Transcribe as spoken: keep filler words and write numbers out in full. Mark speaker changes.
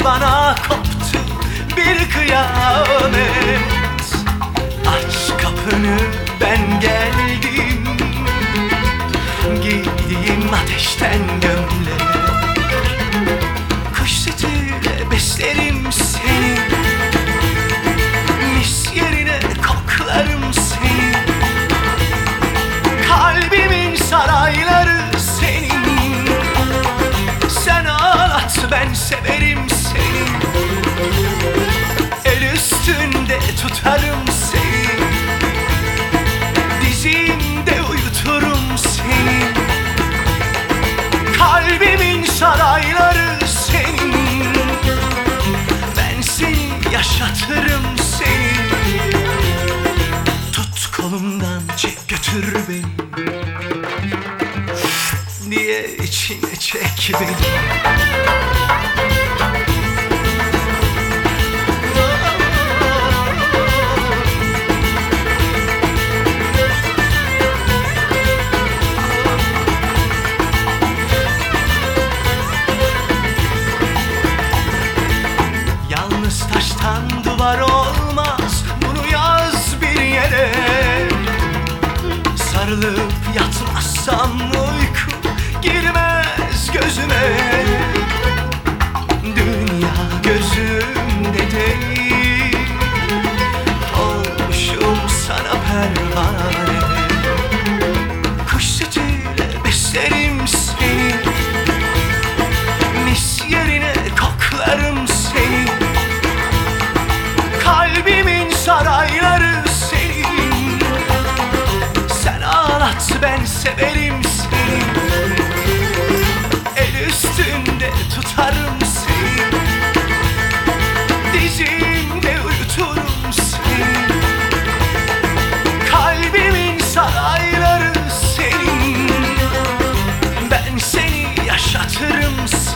Speaker 1: bana koptu bir kıyamet. Aç kapını, ben geldim. Giydiğim ateşten gömlek, kuş sütüyle beslerim seni. Mis yerine koklarım seni. Kalbimin sarayları senin. Sen ağlat, ben severim seni. El üstünde tutarım seni. Dizimde uyuturum seni. Kalbimin sarayları senin. Ben seni yaşatırım seni. Tut kolumdan, çek götür beni. Niye içine çek beni? Yalnız taştan duvar olmaz, bunu yaz bir yere. Sarılıp yatmazsam uyku girmez gözüme. Dünya gözümde değil, olmuşum sana pervane. Kuş sütüyle beslerim seni. Mis yerine koklarım seni. Kalbimin sarayları senin. Sen ağlat, ben severim seni. El üstünde tutarım seni. Dizimde uyuturum seni. Kalbimin sarayları senin. Ben seni yaşatırım seni.